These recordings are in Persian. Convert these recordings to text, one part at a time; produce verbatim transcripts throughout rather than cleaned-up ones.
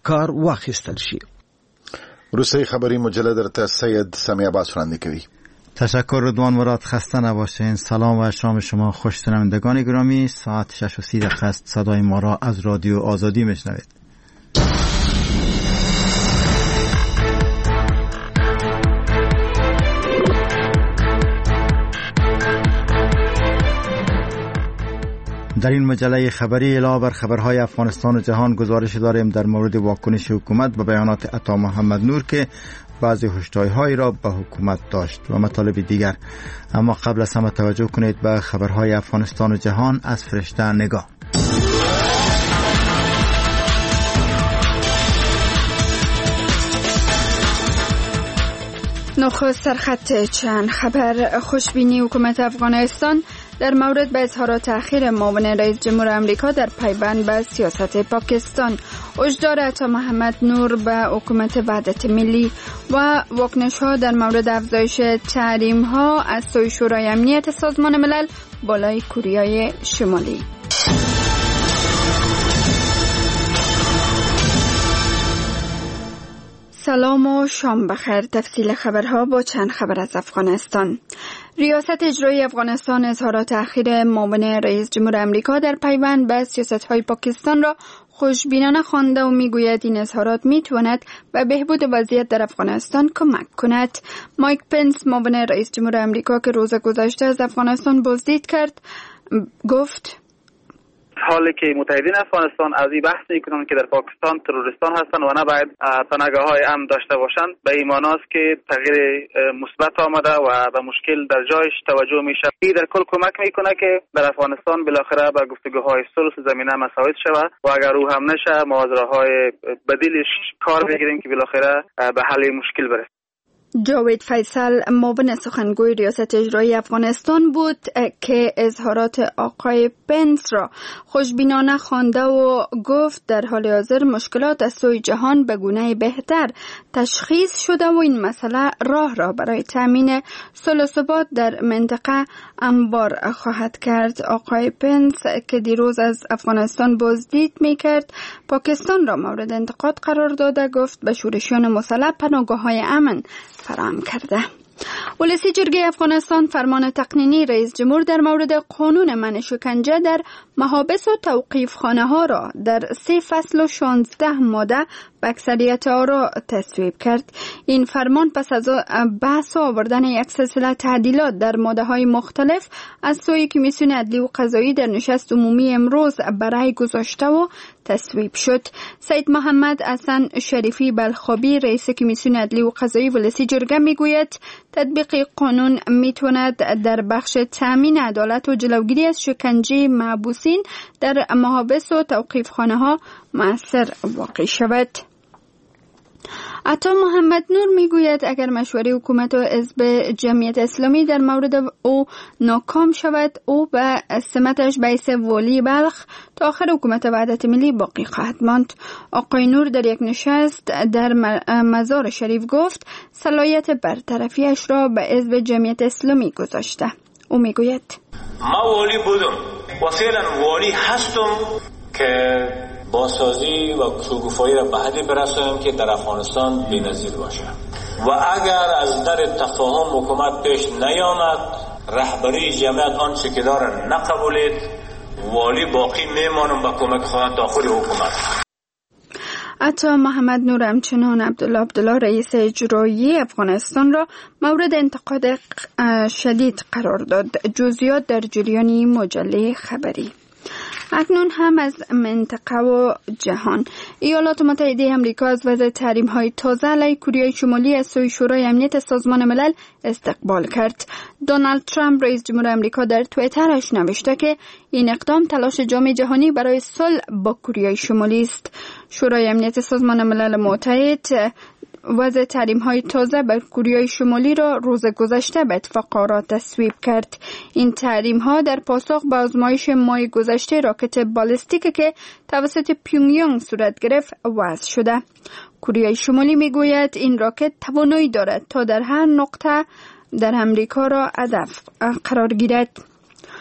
کار واخیستل شي. روسیه خبری مجله درته سید سمی عباس وړاندې کوي. تشکر رضوان مراد، خسته نباشین. سلام و شام شما خوش شنوندگان گرامی. ساعت شش و سی دقیقه است. صدای ما را از رادیو آزادی میشنوید. در این مجله خبری علاوه بر خبرهای افغانستان و جهان گزارش داریم در مورد واکنش حکومت به بیانات عطا محمد نور که بعضی هشداری‌هایی را به حکومت داشت و مطالب دیگر. اما قبل از همه توجه کنید به خبرهای افغانستان و جهان از فرشته نگاه. نخست سرخط چند خبر. خوشبینی حکومت افغانستان در مورد به اظهارات تأخیر معاون رئیس جمهور آمریکا در پیوند به سیاست پاکستان. هشدار عطا محمد نور به حکومت وحدت ملی و واکنش‌ها در مورد افزایش تحریم‌ها از سوی شورای امنیت سازمان ملل بالای کره شمالی. سلام و شام بخیر. تفصیل خبرها با چند خبر از افغانستان. ریاست اجرایی افغانستان اظهارات تأخیر معاون رئیس جمهور آمریکا در پیوند به سیاست‌های پاکستان را خوشبینانه خوانده و میگوید این اظهارات میتواند به بهبود وضعیت در افغانستان کمک کند. مایک پنس معاون رئیس جمهور آمریکا که روز گذشته از افغانستان بازدید کرد گفت حالی که متحدین افغانستان از این بحث میکنند که در پاکستان تروریستان هستند و نباید پناهگاه‌های امن داشته باشند، به این معناست که تغییر مثبت آمده و به مشکل در جایش توجه میشه. این در کل کمک میکنه که در افغانستان بالاخره به گفتگوهای صلح زمینه مساعد شود و اگر او هم نشه مبارزه‌های بدیلش کار بگیریم که بالاخره به حل مشکل برسیم. جاوید فیصل معاون سخنگوی ریاست اجرایی افغانستان بود که اظهارات آقای پنس را خوشبینانه خوانده و گفت در حال حاضر مشکلات از سوی جهان به گونه بهتر تشخیص شده و این مسئله راه را برای تامین صلح و ثبات در منطقه هموار خواهد کرد. آقای پنس که دیروز از افغانستان بازدید میکرد پاکستان را مورد انتقاد قرار داده، گفت به شورشیان مسلح پناهگاه‌های امن فراهم کرده. ولسی جرگه افغانستان فرمان تقنینی رئیس جمهور در مورد قانون منع شکنجه در محابس و توقیف خانه ها را در سه فصل و شانزده ماده به اکثریت آرا تصویب کرد. این فرمان پس از بحث و آوردن یک سلسله تعدیلات در ماده های مختلف از سوی کمیسیون عدلی و قضایی در نشست عمومی امروز برای گذاشته و تصویب شد. سید محمد حسن شریفی بلخابی رئیس کمیسیون عدلی و قضایی ولسی جرگه میگوید تطبیق قانون میتواند در بخش تامین عدالت و جلوگیری از شکنجه محبوسین در محابس و توقیف خانه ها مؤثر واقع شود. عطا محمد نور میگوید اگر مشوره حکومت و حزب جمعیت اسلامی در مورد او ناکام شود او به سمتش به حیث والی بلخ تا آخر حکومت وحدت ملی باقی خواهد ماند. آقای نور در یک نشست در مزار شریف گفت صلاحیت برطرفیش را به حزب جمعیت اسلامی گذاشته. او میگوید ما والی بودم و فعلا والی هستم که بازسازی و شکوفایی را به حدی برسانیم که در افغانستان بی‌نظیر باشه و اگر از در تفاهم حکومت پیش نیامد رهبری جمعیت آنچه که داره نقبولید والی باقی میمانم با کمک خواهد داخل حکومت. عطا محمد نور همچنان عبدالله عبدالله رئیس اجرایی افغانستان را مورد انتقاد شدید قرار داد. جزئیات در جریان مجله خبری. اکنون هم از منطقه و جهان. ایالات متحده آمریکا از وضع تحریم‌های تازه علیه کره شمالی از سوی شورای امنیت سازمان ملل استقبال کرد. دونالد ترامپ رئیس جمهور آمریکا در توییترش نوشته که این اقدام تلاش جامعه جهانی برای صلح با کره شمالی است. شورای امنیت سازمان ملل متحد وضع تحریم‌های تازه بر کره شمالی را روز گذشته به اتفاق آرا تصویب کرد. این تحریم‌ها در پاسخ به آزمایش ماه گذشته راکت بالستیک که توسط پیونگیانگ صورت گرفت وضع شده. کره شمالی میگوید این راکت توانایی دارد تا در هر نقطه در امریکا را هدف قرار گیرد.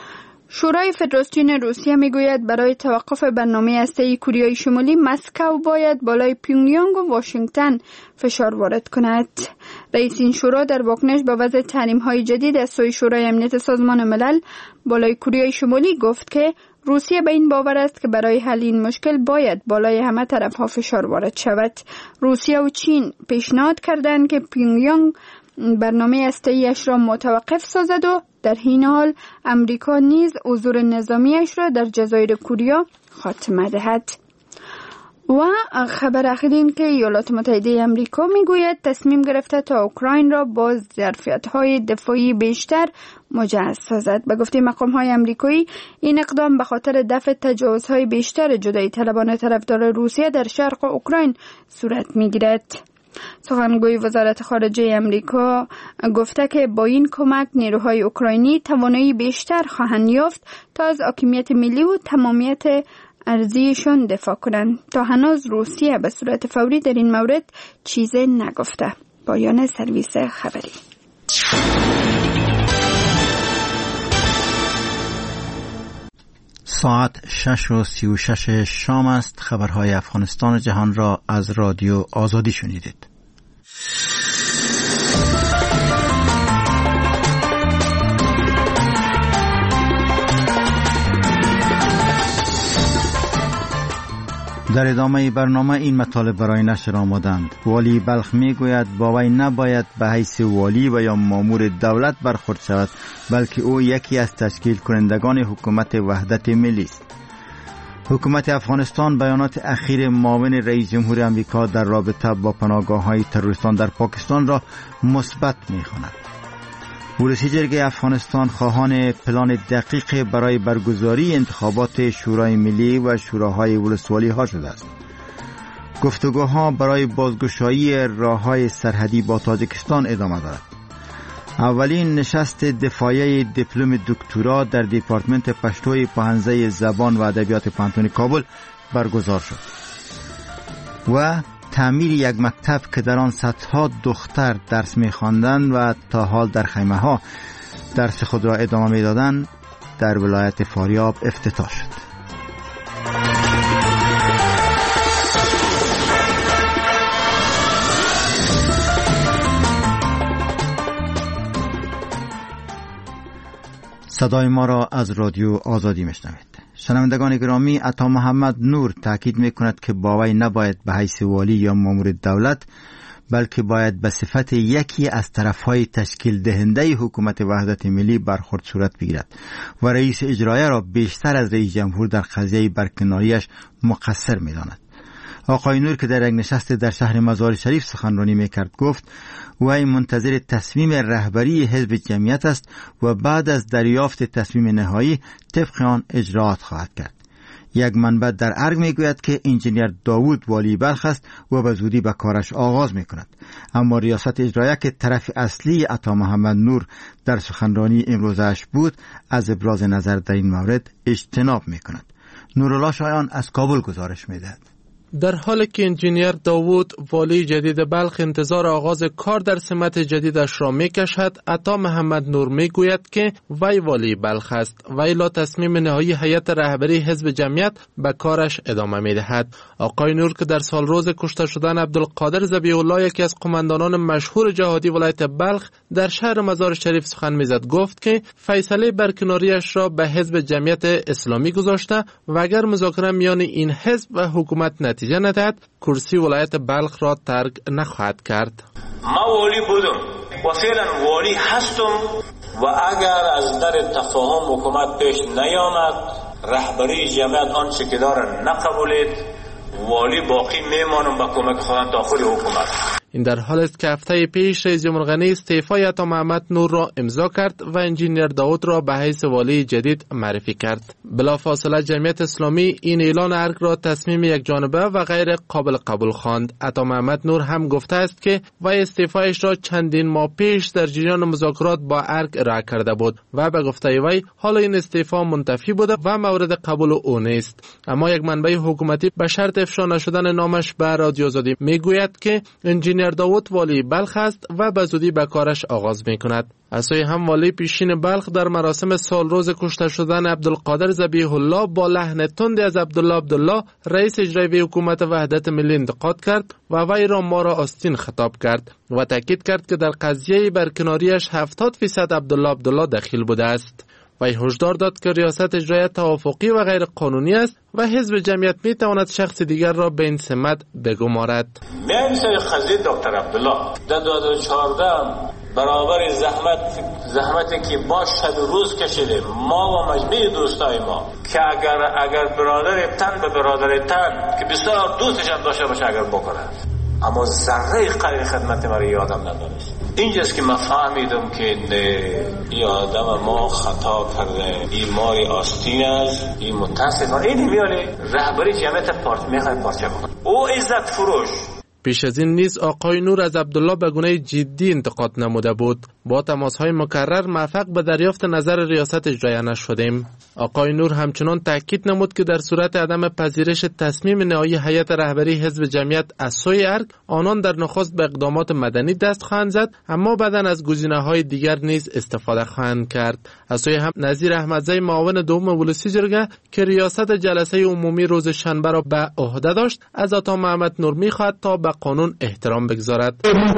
شورای فدراسیون روسیه میگوید برای توقف برنامه هسته‌ای کوریای شمالی مسکو باید بالای پیونگیانگ و واشنگتن فشار وارد کند. رئیس این شورا در واکنش به وضع تحریم‌های جدید از سوی شورای امنیت سازمان ملل بالای کوریای شمالی گفت که روسیه به این باور است که برای حل این مشکل باید بالای همه طرف‌ها فشار وارد شود. روسیه و چین پیشنهاد کردند که پیونگیانگ برنامه هسته‌ای‌اش را متوقف سازد و در این حال امریکا نیز حضور نظامیش را در جزایر کوریا خاتمه دهد. و خبر اخیر این که ایالات متحده امریکا میگوید تصمیم گرفته تا اوکراین را با ظرفیت‌های دفاعی بیشتر مجهز سازد. به گفته مقام‌های امریکایی این اقدام به خاطر دفع تجاوزهای بیشتر جدایی طلبان طرفدار روسیه در شرق اوکراین صورت میگیرد. سخنگوی وزارت خارجه امریکا گفته که با این کمک نیروهای اوکراینی توانایی بیشتر خواهند یافت تا از حاکمیت ملی و تمامیت ارضیشان دفاع کنند. تا هنوز روسیه به صورت فوری در این مورد چیزی نگفته. پایان سرویس خبری. ساعت شش و سی و شش شام است. خبرهای افغانستان و جهان را از رادیو آزادی شنیدید. در ادامه برنامه این مطالب برای نشر آمدند. والی بلخ می گوید با وی نباید به حیث والی و یا مامور دولت برخورد شود، بلکه او یکی از تشکیل کنندگان حکومت وحدت ملی است. حکومت افغانستان بیانات اخیر معاون رئیس جمهور امریکا در رابطه با پناهگاه‌های تروریستان در پاکستان را مثبت می‌خواند. ولسی جرگه افغانستان خواهان پلان دقیق برای برگزاری انتخابات شورای ملی و شوراهای ولسوالی ها شده است. گفتگوها برای بازگشایی راههای سرحدی با تاجیکستان ادامه دارد. اولین نشست دفاعی دیپلم دکترا در دپارتمنت پشتوی پوهنځی زبان و ادبیات پوهنتون کابل برگزار شد و تعمیر یک مکتب که در آن صدها دختر درس می‌خواندند و تا حال در خیمه ها درس خود را ادامه می‌دادند در ولایت فاریاب افتتاح شد. صدای ما را از رادیو آزادی میشنوید. شنوندگان گرامی، عطا محمد نور تاکید میکند که با وی نباید به حیث والی یا مامور دولت، بلکه باید به صفت یکی از طرفهای تشکیل دهنده حکومت وحدت ملی برخورد صورت بگیرد و رئیس اجرایه را بیشتر از رئیس جمهور در قضیه برکناریش مقصر میداند. آقای نور که در یک نشست در شهر مزار شریف سخنرانی میکرد گفت وی منتظر تصمیم رهبری حزب جمعیت است و بعد از دریافت تصمیم نهایی طبق آن اجراات خواهد کرد. یک منبع در ارگ میگوید که انجینیر داوود والی بلخ است و به زودی به کارش آغاز میکند، اما ریاست اجرایه که طرف اصلی عطا محمد نور در سخنرانی امروزش بود از ابراز نظر در این مورد اجتناب میکند. نورالله شایان از کابل گزارش میدهد. در حالی که انجینیر داوود والی جدید بلخ انتظار آغاز کار در سمت جدیدش را میکشد، عطا محمد نور میگوید که وی والی بلخ است و الا تصمیم نهایی هیئت رهبری حزب جمعیت به کارش ادامه میدهد. آقای نور که در سال روز کشته شدن عبدالقادر ذبیح الله یکی از قماندانان مشهور جهادی ولایت بلخ در شهر مزار شریف سخن میزد گفت که فیصله برکناریش را به حزب جمعیت اسلامی گذاشته و اگر مذاکره میان این حزب و حکومت نتیجه ندهد کرسی ولایت بلخ را ترک نخواهد کرد. ما والی بودم و فعلا والی هستم و اگر از در تفاهم حکومت پیش نیامد رهبری جمعیت آنچه که داره نقبولید والی باقی میمانم با کمک خودم تا آخر حکومت. این در حال است که هفته پیش رئیس جمهور غنی استعفای عطا محمد نور را امضا کرد و انجینیر داوود را به حیث والی جدید معرفی کرد. بلافاصله جمعیت اسلامی این اعلان ارگ را تصمیم یک جانبه و غیر قابل قبول خواند. عطا محمد نور هم گفته است که وی استعفایش را چندین ماه پیش در جریان مذاکرات با ارگ ارائه کرده بود و به گفته وی حال این استعفا منتفی بوده و مورد قبول او نیست. اما یک منبع حکومتی به شرط افشا نشدن نامش به رادیو آزادی میگوید که انجینیر انجینیر داوود والی بلخ است و به زودی به کارش آغاز می کند. از سوی هم والی پیشین بلخ در مراسم سال روز کشته شدن عبدالقادر ذبیح الله با لحن تندی از عبدالله عبدالله رئیس اجرایی حکومت وحدت ملی انتقاد کرد و وی را ما را آستین خطاب کرد و تاکید کرد که در قضیه برکناریش هفتاد درصد عبدالله عبدالله دخیل بوده است. وی هشدار داد که ریاست اجرایی توافقی و غیر قانونی است و حزب جمعیت می تواند شخص دیگر را به این سمت بگمارد. میایم سر قضیه دکتر عبدالله در دو هزار و چهارده برابر زحمت زحمتی که ما شب روز کشیدیم ما و مجموعه دوستای ما که اگر اگر برادر تن به برادر تن که بسیار دوستش هم داشته باشه اگر بکنه، اما ذره قدر خدمت ما رو یادم نداشت. اینجاست که من فهمیدم که این آدم ما خطا کرده، این ماری آستین است، این متاسفانه این میاله رهبری جمعیت پارت میخواد پارچه کنه. او عزت فروش. پیش از این نیز آقای نور از عبدالله به گونه جدی انتقاد نموده بود. با تماس‌های مکرر موفق به دریافت نظر ریاست اجرایی نشدیم. آقای نور همچنان تاکید نمود که در صورت عدم پذیرش تصمیم نهایی هیئت رهبری حزب جمعیت از سوی ارگ آنان در نخست به اقدامات مدنی دست خواهند زد، اما بعداً از گزینه‌های دیگر نیز استفاده خواهند کرد. از سوی هم نظیر احمدزی معاون دوم ولسی جرگه که ریاست جلسه عمومی روز شنبه را به عهده داشت از عطا محمد نور می‌خواهد تا به قانون احترام بگذارد.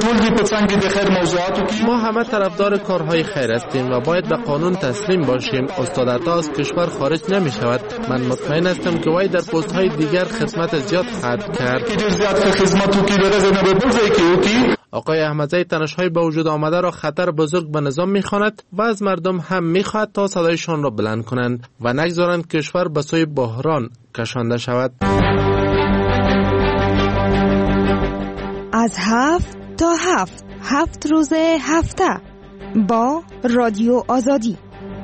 ما همه طرفدار کارهای خیر هستیم و باید به قانون تسلیم باشیم. استاد عطا از کشور خارج نمی شود. من مطمئن هستم که وی در پست های دیگر خدمت زیاد خواهد کرد. آقای احمدزی تنش‌های به وجود آمده را خطر بزرگ به نظام می‌خواند و از مردم هم می‌خواهد تا صدایشان را بلند کنند و نگذارند کشور به سوی بحران کشانده شود. از هفت تا هفت هفت روز هفته با رادیو آزادی.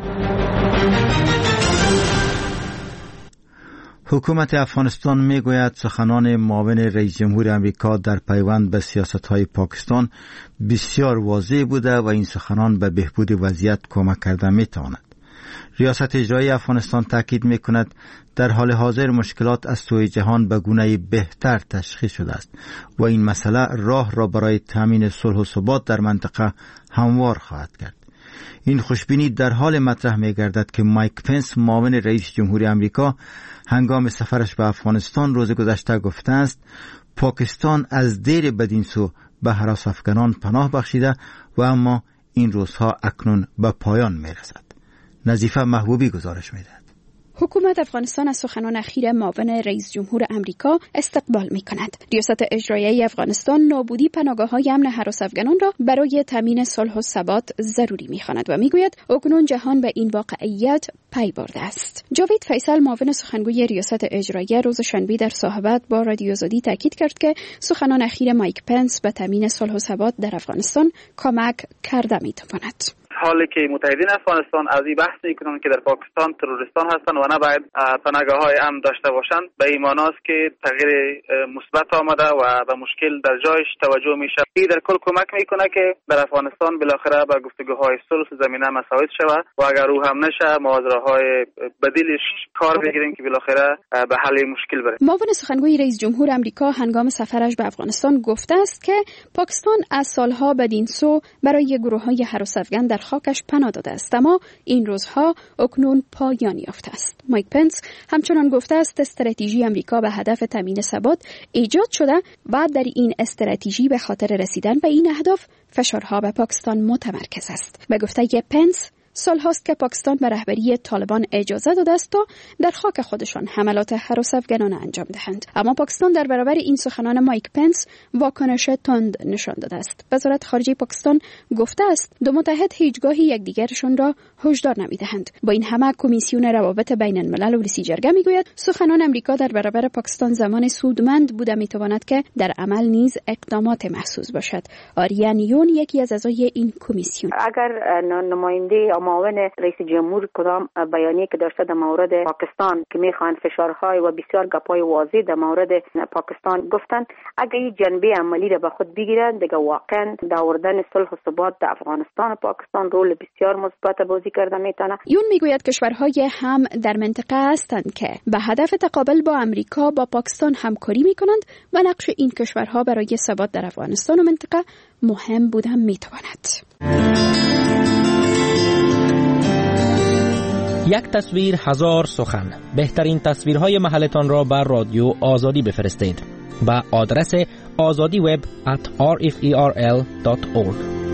حکومت افغانستان میگوید سخنان معاون رئیس جمهور امریکا در پیوند به سیاست‌های پاکستان بسیار واضح بوده و این سخنان به بهبود وضعیت کمک کرده میتواند. ریاست اجرایی افغانستان تاکید میکند در حال حاضر مشکلات از سوی جهان به گونه‌ای بهتر تشخیص شده است و این مسئله راه را برای تامین صلح و ثبات در منطقه هموار خواهد کرد. این خوشبینی در حال مطرح می‌گردد که مایک پنس معاون رئیس جمهور امریکا هنگام سفرش به افغانستان روز گذشته گفته است پاکستان از دیر بدین سو به هراس افغانان پناه بخشیده و اما این روزها اکنون به پایان می‌رسد. نظیفه محبوبی گزارش می‌دهد. حکومت افغانستان از سخنان اخیر معاون رئیس جمهور امریکا استقبال می‌کند. ریاست اجرایی افغانستان نابودی پناهگاه‌های امن هراس افغانان را برای تامین صلح و ثبات ضروری می‌خواند و می‌گوید اکنون جهان به این واقعیت پی برده است. جاوید فیصل معاون سخنگوی ریاست اجرایی روز شنبه در صحبت با رادیو آزادی تاکید کرد که سخنان اخیر مایک پنس به تامین صلح و ثبات در افغانستان کمک کرده می‌تواند. حالی که متحدین افغانستان از این بحث میکنند که در پاکستان تروریستان هستند و نباید پناهگاه‌های امن داشته باشند، به این معناست که تغییر مثبت آمده و به مشکل در جایش توجه میشه. این در کل کمک میکنه که در افغانستان بالاخره به گفتگوهای صلح زمینه مساعد شود و اگر او هم نشه مبارزه‌های بدیلش کار بگیریم که بالاخره به حل مشکل برسیم. معاون سخنگوی رئیس جمهور آمریکا هنگام سفرش به افغانستان گفته است که پاکستان از سالها بدین سو برای گروه‌های هراس افغان در خاکش پناه داده است، اما این روزها اکنون پایان یافته است. مایک پنس همچنان گفته است استراتژی آمریکا به هدف تامین ثبات ایجاد شده و در این استراتژی به خاطر رسیدن به این اهداف فشارها به پاکستان متمرکز است. به گفته پنس سال هاست که پاکستان به رهبری طالبان اجازه داده است تا در خاک خودشان حملات هراس افغانان انجام دهند، اما پاکستان در برابر این سخنان مایک پنس واکنش تند نشان داده است. وزارت خارجه پاکستان گفته است دو متحد هیچگاهی یکدیگرشان را هشدار نمیدهند. با این همه کمیسیون روابط بین الملل ولسی جرگه میگوید سخنان امریکا در برابر پاکستان زمان سودمند بوده میتواند که در عمل نیز اقدامات محسوس باشد. آریان یون یکی از اعضای این کمیسیون: اگر نماینده معاون رئیس جمهور کدام بیانیه که داشته در مورد پاکستان که میخوان فشارهای و بسیار گپای واضح در مورد پاکستان گفتن، اگه این جنبه عملی را به خود بگیرن دیگه واقعا در آوردن صلح و ثبات در افغانستان و پاکستان رول بسیار مثبت بازی کرده میتونه. یون میگوید کشورهای هم در منطقه هستند که به هدف تقابل با امریکا با پاکستان همکاری میکنند و نقش این کشورها برای ثبات در افغانستان و منطقه مهم بودن میتواند. یک تصویر هزار سخن. بهترین تصویرهای محلتان را بر رادیو آزادی بفرستید با آدرس azadi web at r f e r l dot org.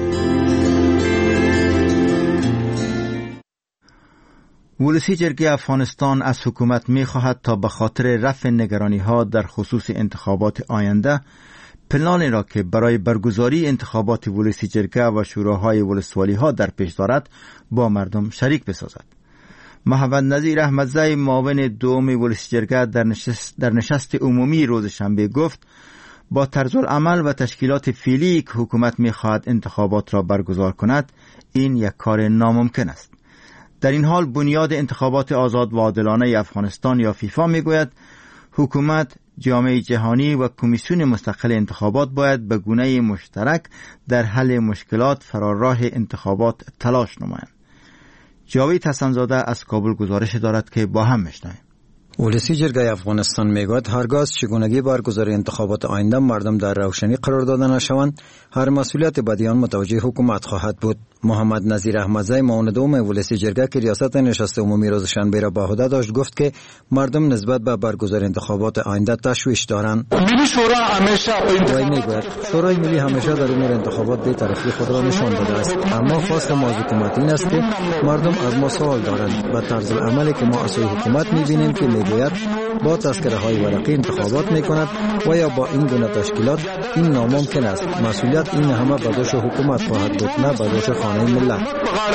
ولسی جرگه افغانستان از حکومت می خواهد تا به خاطر رفع نگرانی ها در خصوص انتخابات آینده پلانی را که برای برگزاری انتخابات ولسی جرگه و شوراهای ولسوالی ها در پیش دارد با مردم شریک بسازد. محمد نظیر احمدزی معاون دوم ولسی جرگه در نشست, در نشست عمومی روز شنبه گفت با طرز العمل و تشکیلات فعلی که حکومت می خواهد انتخابات را برگزار کند این یک کار ناممکن است. در این حال بنیاد انتخابات آزاد و عادلانه افغانستان یا فیفا می گوید حکومت، جامعه جهانی و کمیسیون مستقل انتخابات باید به گونه مشترک در حل مشکلات فراراه انتخابات تلاش نمایند. جاوید حسنزاده از کابل گزارش دارد که با هم میشنویم. ولسی جرگه افغانستان میگوید هرگاه چگونگی برگزاری انتخابات آینده مردم در روشنی قرار داده نشوند، هر مسئولیت بدی آن متوجه حکومت خواهد بود. محمد نظیر احمدزی معاون دوم ولسی جرگه که ریاست نشست عمومی روز شنبه را به عهده داشت گفت که مردم نسبت به برگزاری انتخابات آینده تشویش دارند. ملی شورا همیشه وی میگوید شورای ملی همیشه در امور انتخابات بی‌طرفی خود را نشان داده است، اما خواست ما از حکومت این است که مردم از ما سوال دارند و طرز عملی که ما از حکومت می‌بینیم که میگوید با تذکره های ورقی انتخابات میکند و یا با این گونه تشکیلات این ناممکن است. مسئولیت این همه به دوش حکومت خواهد بود، نه به دوش خانه ملت.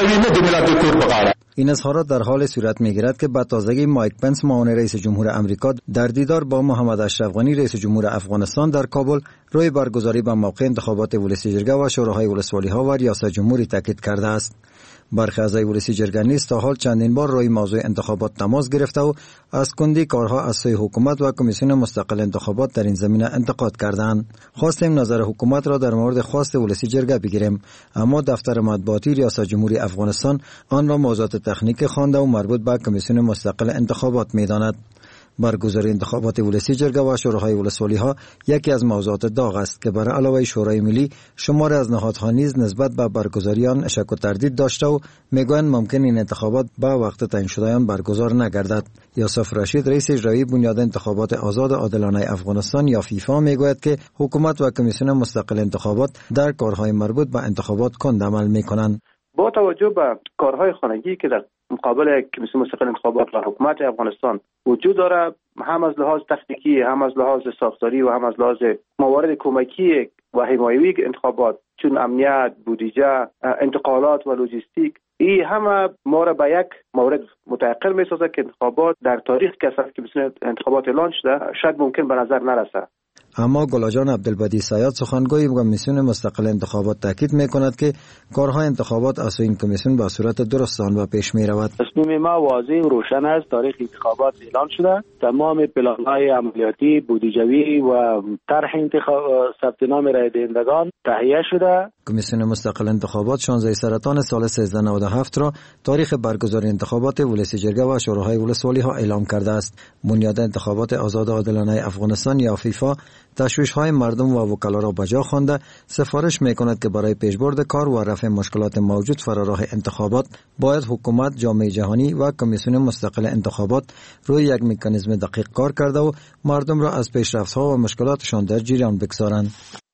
این اظهارات در حال صورت میگیرد که به تازگی مایک پنس معاون رئیس جمهور امریکا در دیدار با محمد اشرف غنی رئیس جمهور افغانستان در کابل روی برگزاری به موقع انتخابات ولسی جرگه و شوراهای ولسوالی ها و ریاست جمهوری تاکید کرده است. برخی اعضای ولسی جرگه نیز تا حال چندین بار روی موضوع انتخابات تماس گرفته و از کندی کارها از سوی حکومت و کمیسیون مستقل انتخابات در این زمینه انتقاد کردند. خواستیم نظر حکومت را در مورد خواست ولسی جرگه بگیریم، اما دفتر مطبوعاتی ریاست جمهوری افغانستان آن را موضوعات تکنیکی خوانده و مربوط به کمیسیون مستقل انتخابات می‌داند. برگزاری انتخابات ولسی جرگه و شوراهای ولسوالی ها یکی از موضوعات داغ است که بر علاوه شورای ملی شمار از نهادها نیز نسبت به برگزاری آن شک و تردید داشته و میگویند ممکن این انتخابات با وقت تعیین شده آن برگزار نگردد. یوسف رشید رئیس اجرایی بنیاد انتخابات آزاد عادلانه افغانستان یا فیفا میگوید که حکومت و کمیسیون مستقل انتخابات در کارهای مربوط به انتخابات کند عمل میکنند. با توجه به کارهای خانگی که در مقابل کمیسیون مستقل انتخابات و حکومت افغانستان وجود داره، هم از لحاظ تکنیکی، هم از لحاظ ساختاری و هم از لحاظ موارد کمکی و حمایوی انتخابات چون امنیت، بودجه، انتقالات و لوجستیک، این همه ما را به یک مورد متعقل می‌سازد که انتخابات در تاریخ که اصلا کمیسیون انتخابات اعلان شده شاید ممکن به نظر نرسد. اما گلاجان عبدالبدی سیاد سخنگوی کمیسیون مستقل انتخابات تاکید میکند که کارهای انتخابات از این کمیسیون به صورت درست آن و پیش می رود. تصمیم ما واضح و روشن است. تاریخ انتخابات اعلان شده، تمام پلان‌های عملیاتی، بودجوی و طرح انتخاب ثبت نام رای دهندگان تهیه شده. کمیسیون مستقل انتخابات شانزده سرطان سال سیزده نود و هفت را تاریخ برگزاری انتخابات ولسی جرگه و شوراهای ولسوالی ها اعلام کرده است. بنیاد انتخابات آزاد عادلانه افغانستان یا فیفا تشویش‌های مردم و وکلا را بجا خوانده سفارش می‌کند که برای پیشبرد کار و رفع مشکلات موجود فراراه انتخابات باید حکومت، جامعه جهانی و کمیسیون مستقل انتخابات روی یک مکانیزم دقیق کار کرده و مردم را از پیشرفت‌ها و مشکلاتشان در جریان بگذارند.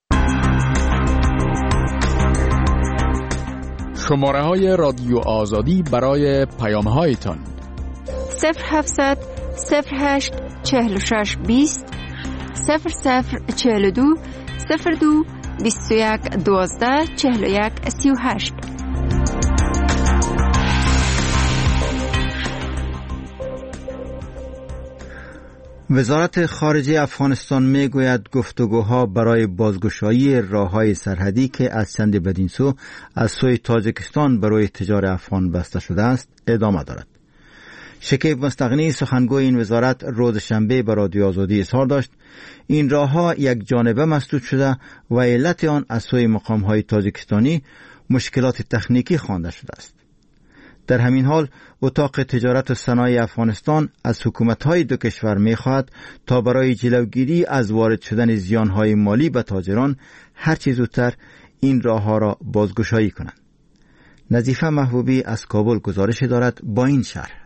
شماره های رادیو آزادی برای پیام هایتان صفر هفتصد صفر هشت چهل و شش بیست صفر صفر چهل و دو صفر دو بیست و یک دوازده چهل و یک سی و هشت. وزارت خارجه افغانستان می گوید گفتگوها برای بازگشایی راههای سرحدی که از چند بدین سو از سوی تاجیکستان برای تجار افغان بسته شده است ادامه دارد. شکیب مستغنی سخنگوی این وزارت روز شنبه به رادیو آزادی اظهار داشت این راهها یک جانبه مسدود شده و علت آن از سوی مقام‌های تاجیکستانی مشکلات تکنیکی خوانده شده است. در همین حال اتاق تجارت و صنایع افغانستان از حکومت‌های دو کشور می‌خواهد تا برای جلوگیری از وارد شدن زیان‌های مالی به تاجران هر چه زودتر این راه‌ها را بازگشایی کنند. نظیفه محبوبی از کابل گزارش دارد با این شرح.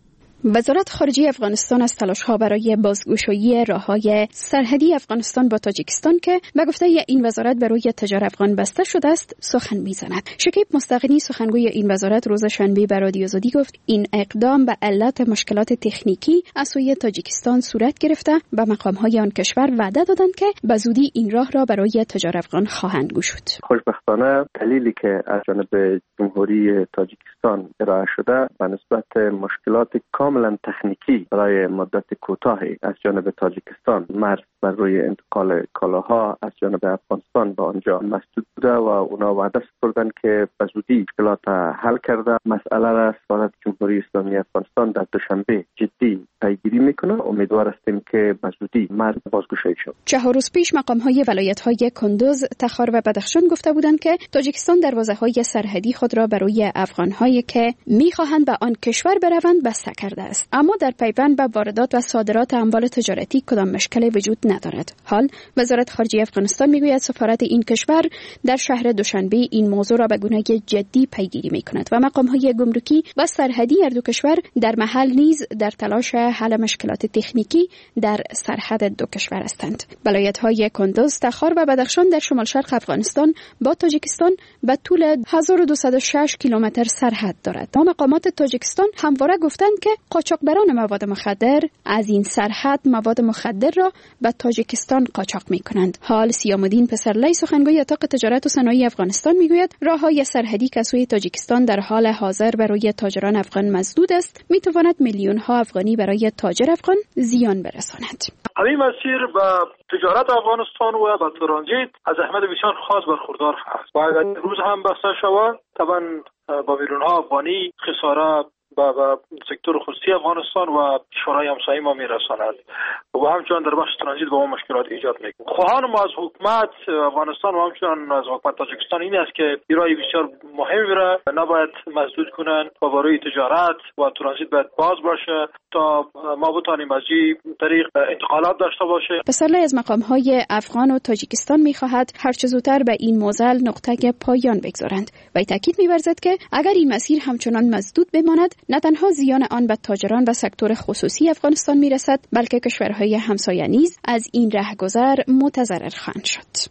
وزارت خارجه افغانستان از تلاش‌ها برای بازگشایی راه‌های سرحدی افغانستان با تاجیکستان که به گفته این وزارت برای تجار افغان بسته شده است سخن می‌زند. شکیب مستغنی سخنگوی این وزارت روز شنبه به رادیو آزادی گفت این اقدام به علت مشکلات تکنیکی از سوی تاجیکستان صورت گرفته و مقام‌های آن کشور وعده دادند که به زودی این راه را برای تجار افغان خواهند گشود. خوشبختانه دلیلی که از جانب جمهوری تاجیکستان ارائه شده به نسبت مشکلات کاملا تکنیکی برای مدت کوتاهی از جانب تاجیکستان مرز بر روی انتقال کالاها از جانب افغانستان به آنجا مسدود بوده و اونا وعده سپردن که به زودی مشکلات حل کرده مسئله را سفارت جمهوری اسلامی افغانستان در دوشنبه جدی پیگیری میکنه. امیدوار هستیم که به زودی مرز بازگشایی شود. چهار روز پیش مقام‌های ولایت‌های کندوز، تخار و بدخشان گفته بودند که تاجیکستان دروازه‌های سرحدی خود را برای افغان‌هایی که می‌خواهند به آن کشور بروند بسته کرده است. اما در پیوند به واردات و صادرات اموال تجارتی کدام مشکلی وجود ندارد. حال وزارت خارجه افغانستان میگوید سفارت این کشور در شهر دوشنبه این موضوع را به گونه جدی پیگیری می‌کند و مقام‌های گمرکی و سرحدی هر دو کشور در محل نیز در تلاش حل مشکلات تکنیکی در سرحد دو کشور هستند. ولایت‌های کندوز، تخار و بدخشان در شمال شرق افغانستان با تاجیکستان به طول هزار و دویست و شش کیلومتر سرحد دارد. و مقامات تاجیکستان همواره گفتند که قاچاقبران مواد مخدر از این سرحد مواد مخدر را به تاجیکستان قاچاق می‌کنند. حال سیام‌الدین پسرلی سخنگوی اتاق تجارت و صنایع افغانستان میگوید راه‌های سرحدی که سوی تاجیکستان در حال حاضر برای تاجران افغان مسدود است می‌تواند میلیون‌ها افغانی برای تاجر افغان زیان برساند. همین مسیر به تجارت افغانستان و به ترانزیت از احمد بسیار خاص برخوردار هست و اگر روز هم بسته شود طبعا با میلیون‌ها افغانی خساره با سکتور خصوصی افغانستان و کشورهای همسایه ما میرساند و همچنان در بخش ترانزیت با ما مشکلات ایجاد میکنه. خواهان ما از حکومت افغانستان و همچنان از حکومت تاجیکستان این است که ایرانی بسیار مهمی را نباید مسدود کنند و برای تجارت و ترانزیت باید باز باشه تا ما بتانیم از این طریق انتقالات داشته باشه. پسرلی از مقام‌های افغان و تاجیکستان می‌خواهد هر چه زودتر به این معضل نقطه پایان بگذارند و تاکید می‌ورزد که اگر این مسیر همچنان مسدود بماند نه تنها زیان آن به تاجران و سکتور خصوصی افغانستان میرسد بلکه کشورهای همسایه نیز از این رهگذر متضرر خواهند شد.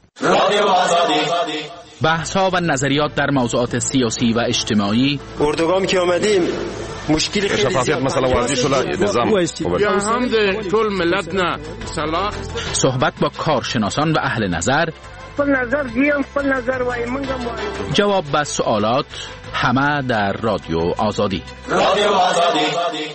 بحث‌ها و نظریات در موضوعات سیاسی و اجتماعی. اردوگام که آمدیم مشکل خیلی شفافیت مثلا ورزش شده نظام یا هم ده ټول ملت نه صلاح صحبت با کارشناسان و اهل نظر خپل نظر دیم خپل نظر وای منګه جواب به سوالات همه در رادیو آزادی. رادیو آزادی.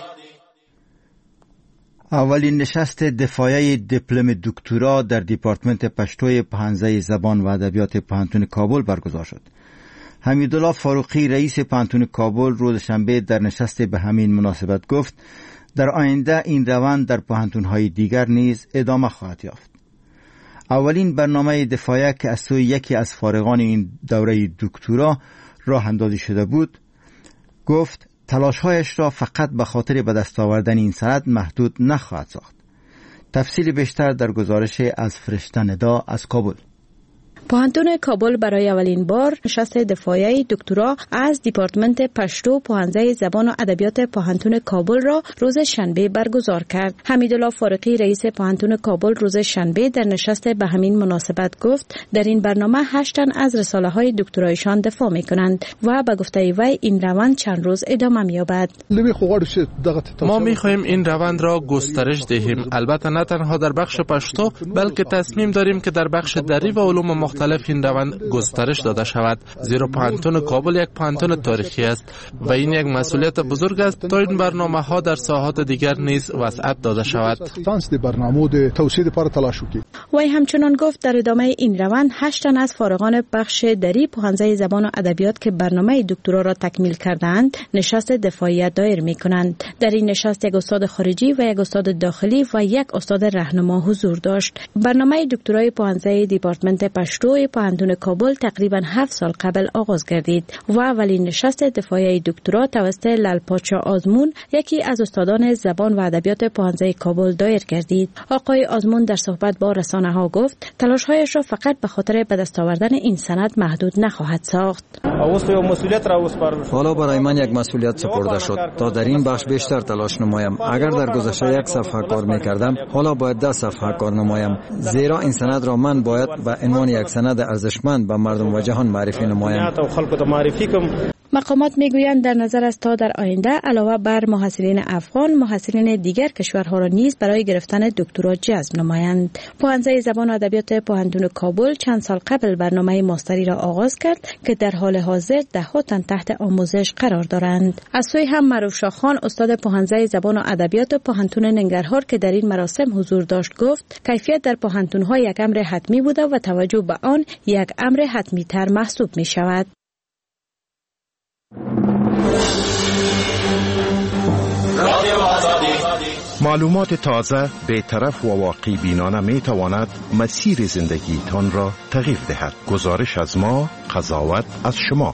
اولین نشست دفاعی دیپلم دکترا در دیپارتمنت پشتوی پوهنځی زبان و ادبیات پوهنتون کابل برگزار شد. حمیدالله فاروقی رئیس پوهنتون کابل روز شنبه در نشست به همین مناسبت گفت در آینده این روند در پوهنتون‌های دیگر نیز ادامه خواهد یافت. اولین برنامه دفاعی که از سوی یکی از فارغان این دوره دکترا راه اندازی شده بود گفت تلاش‌هایش را فقط به خاطر به دست آوردن این سند محدود نخواهد ساخت. تفصیل بیشتر در گزارش از فرشته ندا از کابل. پوهنتون کابل برای اولین بار نشست دفاعی دکترا از دیپارتمنت پشتو پوهنځی زبان و ادبیات پوهنتون کابل را روز شنبه برگزار کرد. حمیدالله فاروقی رئیس پوهنتون کابل روز شنبه در نشست به همین مناسبت گفت در این برنامه هشت تن از رساله های دکترایشان دفاع می کنند و به گفته وی این روند چند روز ادامه می یابد. ما می خواهیم این روند را گسترش دهیم، البته نه تنها در بخش پشتو بلکه تصمیم داریم که در بخش دری و علوم مختلف مختلف این روند گسترش داده شود، زیرا پانتون کابل یک پانتون تاریخی است و این یک مسئولیت بزرگ است تا این برنامه ها در ساحات دیگر نیز وسعت داده شود. وی همچنان گفت در ادامه این روند هشت تن از فارغان بخش دری پوهنځی زبان و ادبیات که برنامه دکترا را تکمیل کردند نشست دفاعیت دایر می کنند. در این نشست یک استاد خارجی و یک استاد داخلی و یک استاد راهنما حضور داشت. برنامه دکترای پوهنځی دیپارتمنت پشتو پوهنتون کابل تقریبا هفت سال قبل آغاز گردید و اولین نشست دفاعی دکترا توسط لالپاچا آزمون یکی از استادان زبان و ادبیات پوهنځی کابل دایر گردید. آقای آزمون در صحبت با رسانه ها گفت تلاش‌هایش را فقط به خاطر به دست آوردن این سند محدود نخواهد ساخت. حالا برای من یک مسئولیت سپرده شد تا در این بخش بیشتر تلاش نمایم. اگر در گذشته یک صفحه کار می‌کردم، حالا باید ده صفحه کار نمایم، زیرا این سند را من باید به عنوان یک سند ارزشمند به مردم و جهان معرفی نمایم. مقامات میگویند در نظر است تا در آینده علاوه بر محصلین افغان، محصلین دیگر کشورها را نیز برای گرفتن دکترا جذب نمایند. پوهنځی زبان و ادبیات پوهنتون کابل چند سال قبل برنامه ماستری را آغاز کرد که در حال حاضر ده ها تن تحت آموزش قرار دارند. از سوی هم معروف شاه خان استاد پوهنځی زبان و ادبیات پوهنتون ننگرهار که در این مراسم حضور داشت گفت کیفیت در پوهنتون‌ها یک امر حتمی بوده و توجه به آن یک امر حتمی تر محسوب می شود. معلومات تازه، بی‌طرف و واقعی بینانه می تواند مسیر زندگی تان را تغییر دهد. گزارش از ما، قضاوت از شما.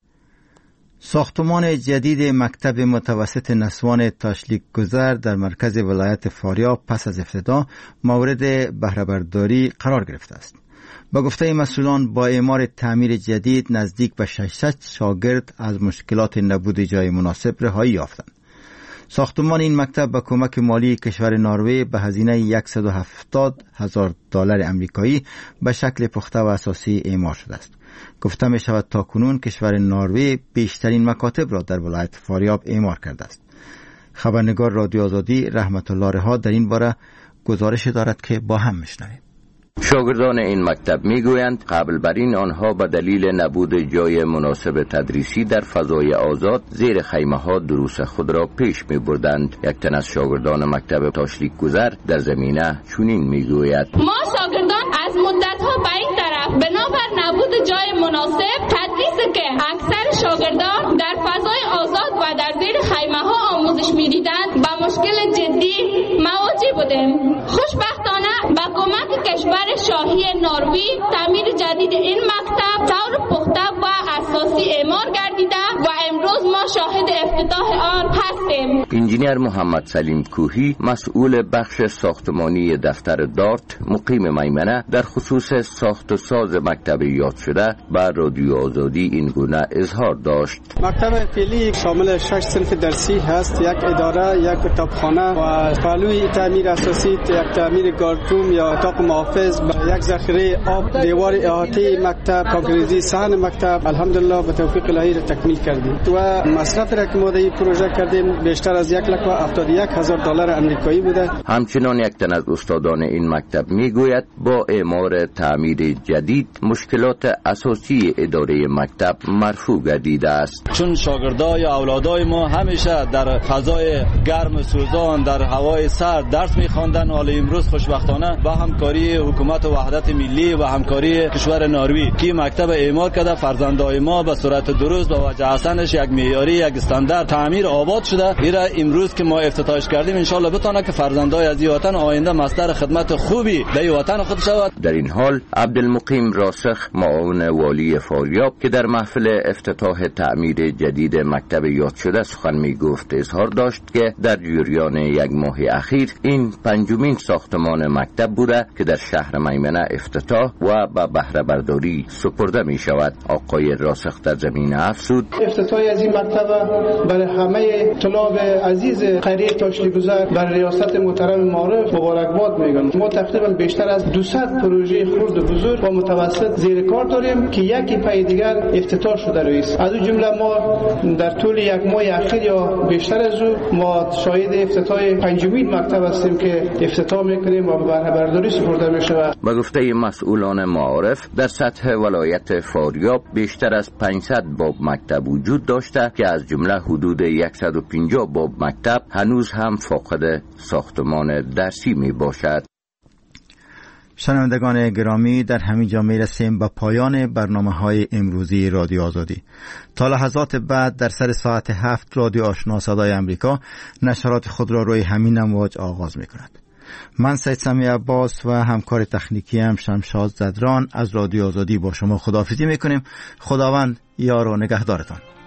ساختمان جدید مکتب متوسط نسوان تاشلیک گذر در مرکز ولایت فاریاب پس از افتتاح مورد بهره برداری قرار گرفته است. با گفته مسئولان با اعمار تعمیر جدید نزدیک به ششصد شاگرد از مشکلات نبود جای مناسب رهایی یافتند. ساختمان این مکتب با کمک مالی کشور نروژ به هزینه صد و هفتاد هزار دلار امریکایی به شکل پخته و اساسی اعمار شده است. گفته می شود تا کنون کشور نروژ بیشترین مکاتب را در ولایت فاریاب اعمار کرده است. خبرنگار رادیو آزادی رحمت الله رها در این باره گزارش دارد که با هم میشنویم. شاگردان این مکتب میگویند قبل بر این آنها به دلیل نبود جای مناسب تدریسی در فضای آزاد زیر خیمه ها دروس خود را پیش می بردند. یک تن از شاگردان مکتب تاشلیک گذر در زمینه چنین میگوید: ما شاگردان از مدت ها به این طرف بنابر نبود جای مناسب تدریسی که اکثر شاگردان در فضای آزاد و در زیر خیمه ها آموزش میدیدند با مشکل جدی مواجه بودیم. خوشبختانه با کمک کشور شاهی نروژ تعمیر جدید این مکتب طور پخته و اساسی اعمار گردیده و امروز ما شاهد افتتاح آن هستیم. انجینیر محمد سلیم کوهی مسئول بخش ساختمانی دفتر دارت مقیم میمنه در خصوص ساخت و ساز مکتب یاد شده با رادیو آزادی این گونه اظهار داشت: مکتب فعلی شامل شش صنف درسی هست، یک اداره، یک کتابخانه و پهلوی تعمیر اساسی یک تعمیر گاردروم یا اتاق محافظ، یک ذخیره آب، دیوار احاطه مکتب، کاغذی صحن مکتب الحمدلله به توفیق الهی را تکمیل کردیم و مصرف را که ما در این پروژه کردیم بیشتر از یک لک و هفتاد و یک هزار دلار امریکایی بوده. همچنان یک تن از استادان این مکتب میگوید با اعمار تعمیر جدید مشکلات اساسی اداره مکتب مرفوع گردیده است. چون شاگردای اولادای ما همیشه در فضای گرم سوزان در هوای سرد درس می‌خواندن و حالا امروز خوشبختانه با همکاری حکومت و وحدت ملی و همکاری کشور نروژ که مکتب اعمار کرده فرزندای ما به صورت درست و وجه حسنش یک معیاری یک استاندارد تعمیر آباد شده. ایرا امروز که ما افتتاحش کردیم ان شاء الله بتونه که فرزندای از این وطن آینده مصدر خدمت خوبی در این وطن خود شود. در این حال عبدالمقیم راسخ معاون والی فاریاب که در محفل افتتاح تعمیر جدید مکتب یاد شده سخن می گفت اظهار داشت که در جریان یک ماه اخیر این پنجمین ساختمان مکتب بوده که در شهر میمنه افتتاح و به بهره برداری سپرده می شود. آقای راسخ در زمینه افزود: افتتاح از این مکتب برای همه طلاب عزیز قریه تاشلیک گذر برای ریاست محترم معارف مبارکباد میگم. ما تقریبا بیشتر از دویست پروژه خرد و بزرگ و متوسط زیر کار داریم که یکی پای دیگر افتتاح شده رئیس. از اون جمله ما در طول یک ماه اخیر یا بیشتر از او ما شاهد افتتاح پنجمین مکتب هستیم که افتتاح میکنیم و به بهره برداری سپرده می شود. با گفته مسئولان معارف در سطح ولایت فاریاب بیشتر از پانصد باب مکتب وجود داشته که از جمله حدود صد و پنجاه باب مکتب هنوز هم فاقد ساختمان درسی می باشد. شنوندگان گرامی، در همین جا می رسیم به پایان برنامه های امروزی رادیو آزادی. تا لحظات بعد در سر ساعت هفت رادیو آشنا صدای امریکا نشرات خود را روی همین امواج آغاز می کند. من سید سمی عباس و همکار تکنیکی هم شمشاد زدران از رادیو آزادی با شما خداحافظی می کنیم. خداوند یار و نگهدارتان.